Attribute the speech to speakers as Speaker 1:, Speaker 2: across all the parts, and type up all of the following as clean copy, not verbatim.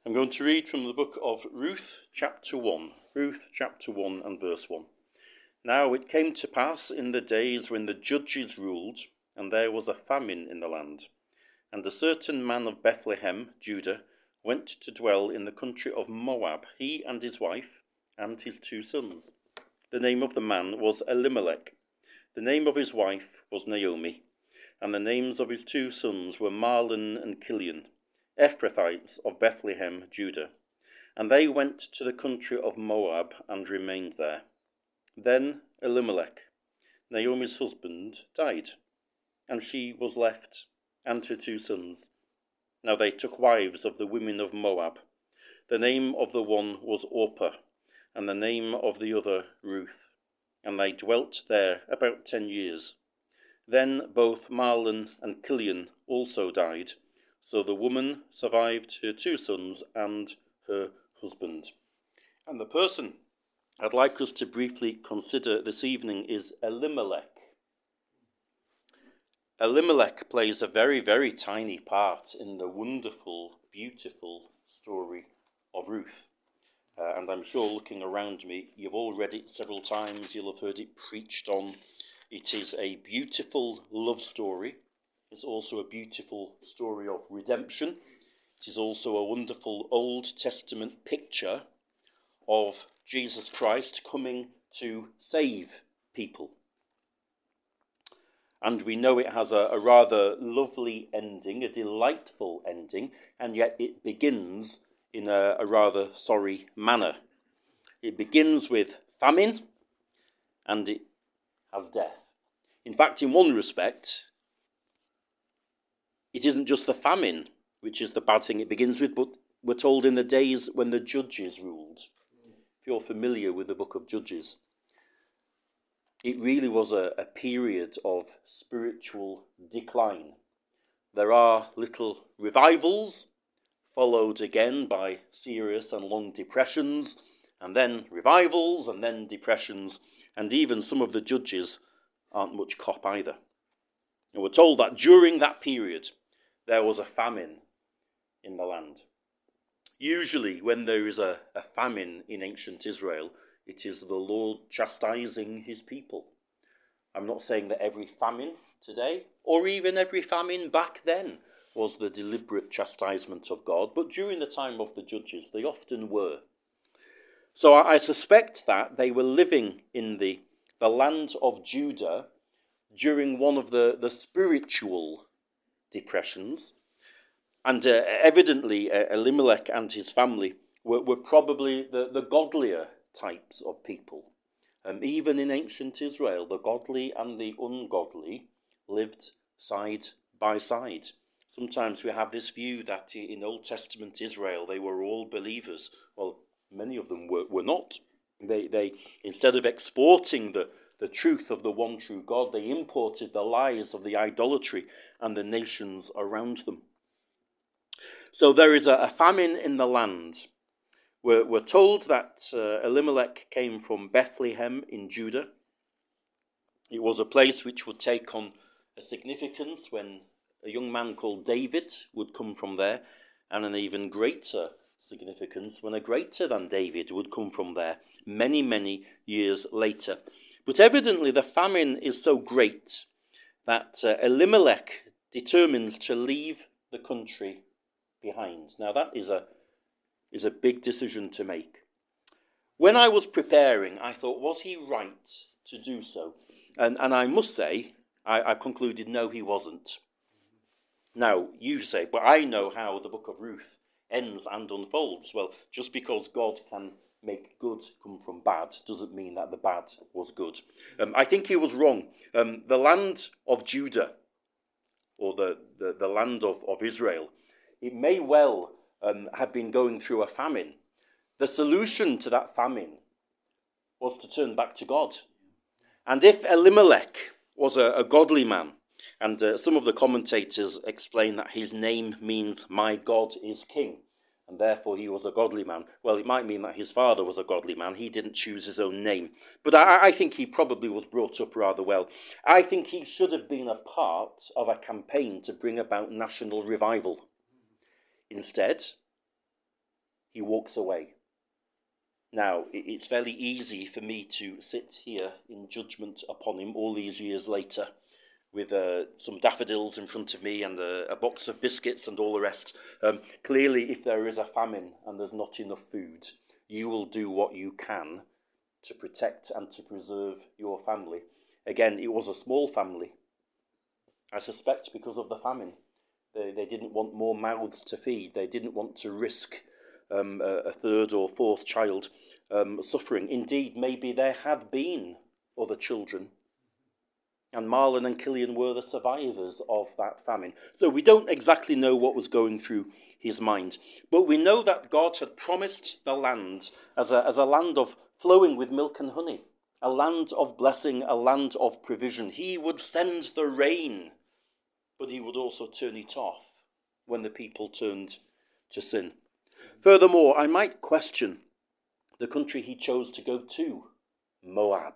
Speaker 1: I'm going to read from the book of Ruth, chapter 1. Ruth, chapter 1 and verse 1. Now it came to pass in the days when the judges ruled, and there was a famine in the land. And a certain man of Bethlehem, Judah, went to dwell in the country of Moab, he and his wife, and his 2 sons. The name of the man was Elimelech. The name of his wife was Naomi. And the names of his 2 sons were Mahlon and Chilion, Ephrathites of Bethlehem, Judah. And they went to the country of Moab and remained there. Then Elimelech, Naomi's husband, died, and she was left, and her 2 sons. Now they took wives of the women of Moab. The name of the one was Orpah, and the name of the other Ruth. And they dwelt there about 10 years. Then both Mahlon and Chilion also died, so the woman survived her 2 sons and her husband. And the person I'd like us to briefly consider this evening is Elimelech. Elimelech plays a very, very tiny part in the wonderful, beautiful story of Ruth. And I'm sure looking around me, you've all read it several times, you'll have heard it preached on. It is a beautiful love story. It's also a beautiful story of redemption. It is also a wonderful Old Testament picture of Jesus Christ coming to save people. And we know it has a rather lovely ending, a delightful ending, and yet it begins in a rather sorry manner. It begins with famine, and it has death. In fact, in one respect, it isn't just the famine, which is the bad thing it begins with, but we're told in the days when the judges ruled. If you're familiar with the book of Judges, it really was a period of spiritual decline. There are little revivals, followed again by serious and long depressions, and then revivals, and then depressions, and even some of the judges aren't much cop either. And we're told that during that period, there was a famine in the land. Usually, when there is a famine in ancient Israel, it is the Lord chastising his people. I'm not saying that every famine today, or even every famine back then, was the deliberate chastisement of God, but during the time of the judges, they often were. So I suspect that they were living in the land of Judah during one of the spiritual depressions. And evidently, Elimelech and his family were probably the godlier types of people. Even in ancient Israel, the godly and the ungodly lived side by side. Sometimes we have this view that in Old Testament Israel, they were all believers. Well, many of them were not. They instead of exporting the truth of the one true God, they imported the lies of the idolatry and the nations around them. So there is a famine in the land. We're told that Elimelech came from Bethlehem in Judah. It was a place which would take on a significance when a young man called David would come from there, and an even greater significance when a greater than David would come from there many, many years later. But evidently the famine is so great that Elimelech determines to leave the country behind. Now that is a big decision to make. When I was preparing, I thought, was he right to do so? And I must say, I concluded, no, he wasn't. Now, you say, but I know how the book of Ruth ends and unfolds. Well, just because God can make good come from bad doesn't mean that the bad was good. I think he was wrong. The land of Judah, or the land of Israel, it may well had been going through a famine. The solution to that famine was to turn back to God. And if Elimelech was a godly man, and some of the commentators explain that his name means "my God is king," and therefore he was a godly man. Well, it might mean that his father was a godly man. He didn't choose his own name. But I think he probably was brought up rather well. I think he should have been a part of a campaign to bring about national revival. Instead, he walks away. Now, it's fairly easy for me to sit here in judgment upon him all these years later with some daffodils in front of me and a box of biscuits and all the rest. Clearly, if there is a famine and there's not enough food, you will do what you can to protect and to preserve your family. Again, it was a small family, I suspect, because of the famine. They didn't want more mouths to feed. They didn't want to risk a third or fourth child suffering. Indeed, maybe there had been other children, and Marlon and Killian were the survivors of that famine. So we don't exactly know what was going through his mind, but we know that God had promised the land as a land of flowing with milk and honey, a land of blessing, a land of provision. He would send the rain, but he would also turn it off when the people turned to sin. Furthermore, I might question the country he chose to go to, Moab.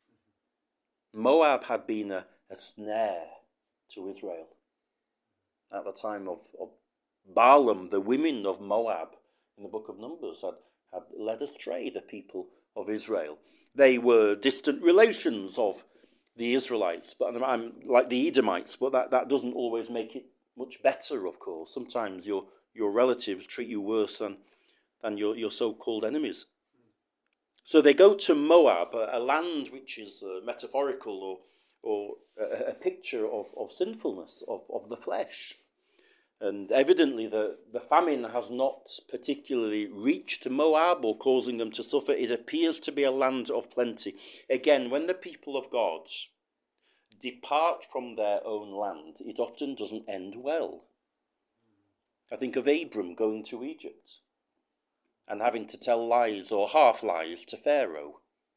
Speaker 1: Moab had been a snare to Israel. At the time of Balaam, the women of Moab in the book of Numbers had led astray the people of Israel. They were distant relations of the Israelites, but I'm like the Edomites, but that doesn't always make it much better, of course. Sometimes your relatives treat you worse than your so-called enemies. So they go to Moab, a land which is metaphorical or a picture of sinfulness, of the flesh. And evidently the famine has not particularly reached Moab or causing them to suffer. It appears to be a land of plenty. Again, when the people of God depart from their own land, it often doesn't end well. I think of Abram going to Egypt and having to tell lies or half lies to Pharaoh.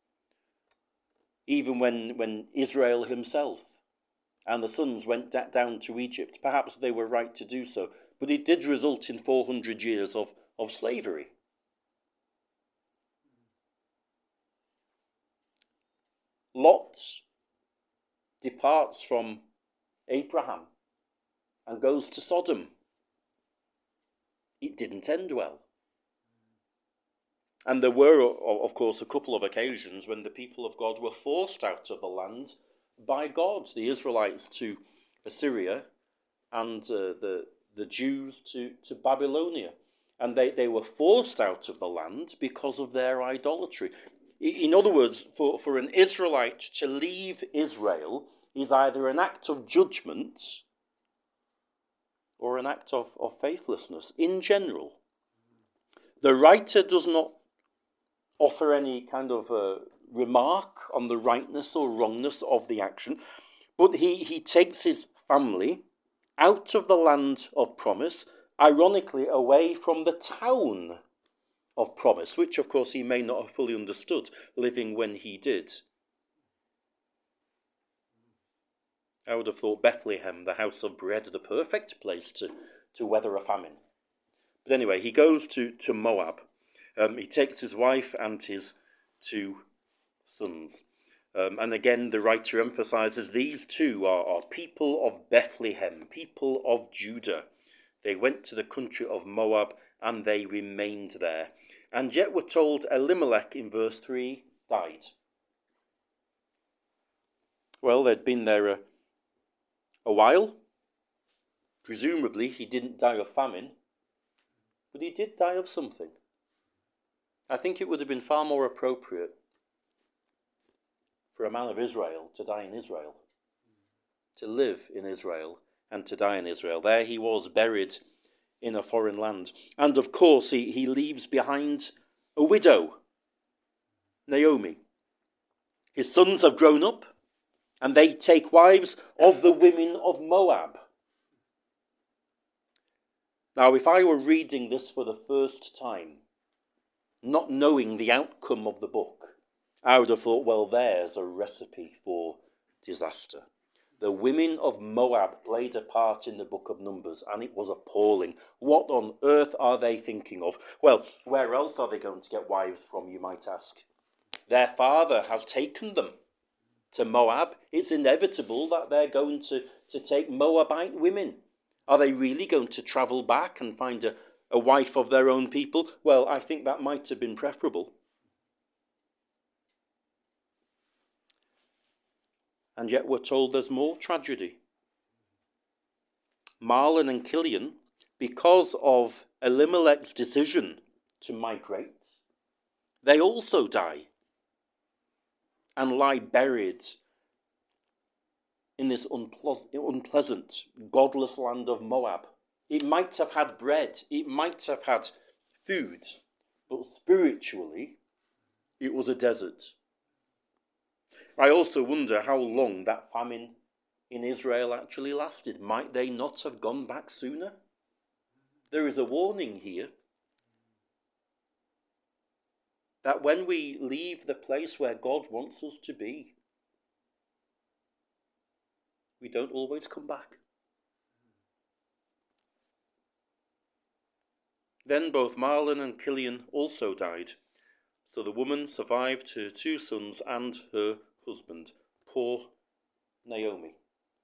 Speaker 1: Even when Israel himself and the sons went down to Egypt, perhaps they were right to do so, but it did result in 400 years of slavery. Lot departs from Abraham and goes to Sodom. It didn't end well. And there were, of course, a couple of occasions when the people of God were forced out of the land by God, the Israelites to Assyria and the Jews to Babylonia. And they were forced out of the land because of their idolatry. In other words, for an Israelite to leave Israel is either an act of judgment or an act of faithlessness in general. The writer does not offer any kind of remark on the rightness or wrongness of the action, but he takes his family out of the land of promise, ironically away from the town of promise, which of course he may not have fully understood, living when he did. I would have thought Bethlehem, the house of bread, the perfect place to weather a famine. But anyway, he goes to Moab. He takes his wife and his 2 sons. And again, the writer emphasizes these 2 are people of Bethlehem, people of Judah. They went to the country of Moab and they remained there. And yet we're told Elimelech in verse 3 died. Well, they'd been there a while. Presumably he didn't die of famine, but he did die of something. I think it would have been far more appropriate for a man of Israel to die in Israel, to live in Israel and to die in Israel. There he was, buried in a foreign land. And of course he leaves behind a widow, Naomi. His sons have grown up and they take wives of the women of Moab. Now, if I were reading this for the first time, not knowing the outcome of the book, I would have thought, well, there's a recipe for disaster. The women of Moab played a part in the book of Numbers, and it was appalling. What on earth are they thinking of? Well, where else are they going to get wives from, you might ask? Their father has taken them to Moab. It's inevitable that they're going to take Moabite women. Are they really going to travel back and find a wife of their own people, well, I think that might have been preferable. And yet we're told there's more tragedy. Mahlon and Chilion, because of Elimelech's decision to migrate, they also die and lie buried in this unpleasant, godless land of Moab. It might have had bread, it might have had food, but spiritually, it was a desert. I also wonder how long that famine in Israel actually lasted. Might they not have gone back sooner? There is a warning here that when we leave the place where God wants us to be, we don't always come back. Then both Mahlon and Chilion also died. So the woman survived her 2 sons and her husband. Poor Naomi.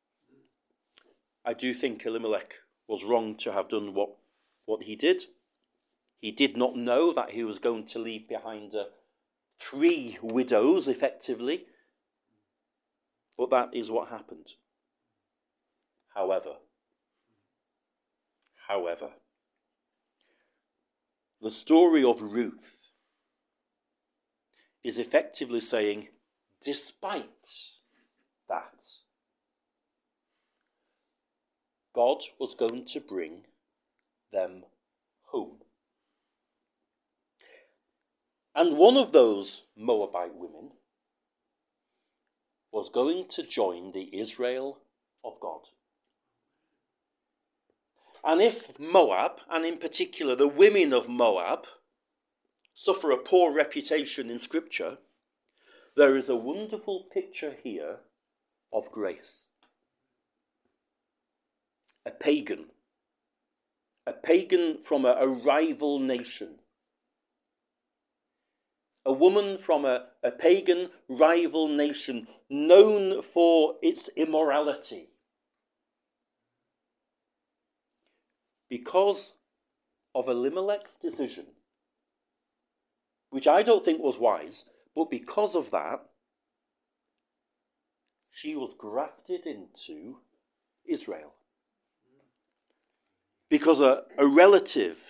Speaker 1: I do think Elimelech was wrong to have done what he did. He did not know that he was going to leave behind 3 widows, effectively. But that is what happened. However, the story of Ruth is effectively saying, despite that, God was going to bring them home. And one of those Moabite women was going to join the Israel of God. And if Moab, and in particular the women of Moab, suffer a poor reputation in Scripture, there is a wonderful picture here of grace. A pagan from a rival nation. A woman from a pagan rival nation known for its immorality. Because of Elimelech's decision, which I don't think was wise, but because of that, she was grafted into Israel. Because a relative,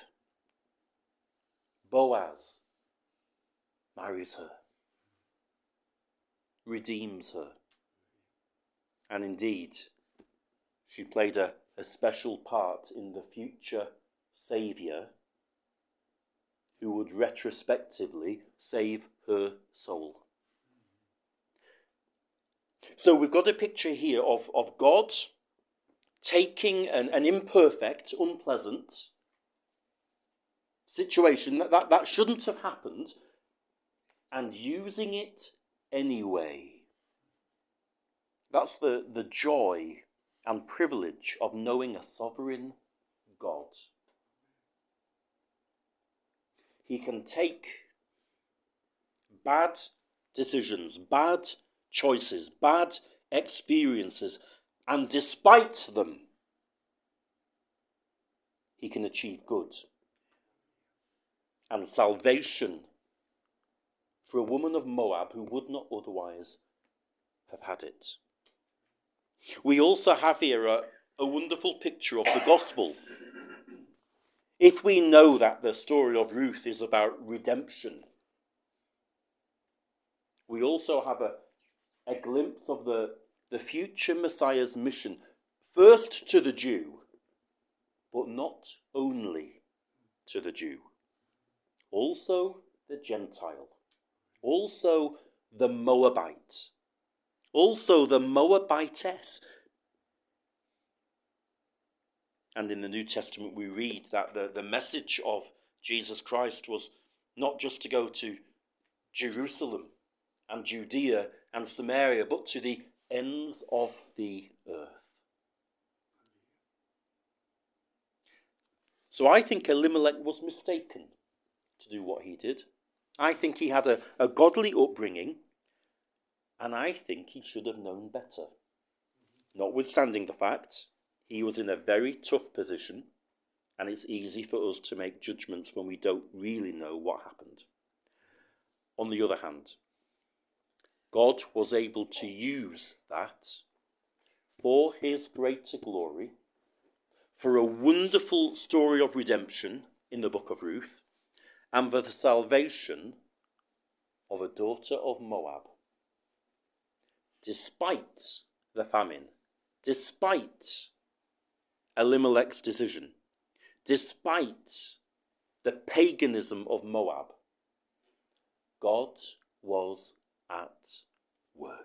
Speaker 1: Boaz, marries her, redeems her. And indeed, she played a special part in the future Saviour who would retrospectively save her soul. So we've got a picture here of God taking an imperfect, unpleasant situation that shouldn't have happened and using it anyway. That's the joy and privilege of knowing a sovereign God. He can take bad decisions, bad choices, bad experiences, and despite them, he can achieve good and salvation for a woman of Moab who would not otherwise have had it. We also have here a wonderful picture of the gospel. If we know that the story of Ruth is about redemption, we also have a glimpse of the future Messiah's mission, first to the Jew, but not only to the Jew, also the Gentile, also the Moabite, also the Moabitess. And in the New Testament we read that the message of Jesus Christ was not just to go to Jerusalem and Judea and Samaria, but to the ends of the earth. So I think Elimelech was mistaken to do what he did. I think he had a godly upbringing, and I think he should have known better. Notwithstanding the fact he was in a very tough position, and it's easy for us to make judgments when we don't really know what happened. On the other hand, God was able to use that for his greater glory, for a wonderful story of redemption in the book of Ruth, and for the salvation of a daughter of Moab. Despite the famine, despite Elimelech's decision, despite the paganism of Moab, God was at work.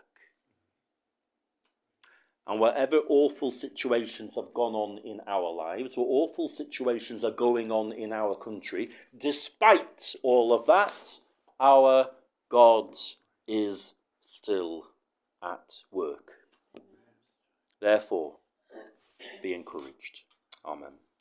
Speaker 1: And whatever awful situations have gone on in our lives, or awful situations are going on in our country, despite all of that, our God is still at work. Therefore, be encouraged. Amen.